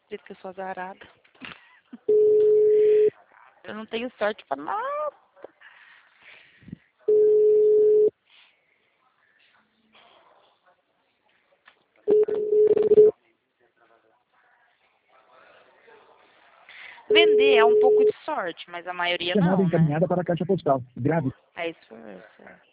Acredito que eu sou azarada. Eu não tenho sorte pra nada. Vender é um pouco de sorte, mas a maioria Chamada não, né? encaminhada para a caixa postal. Grave. É esforço.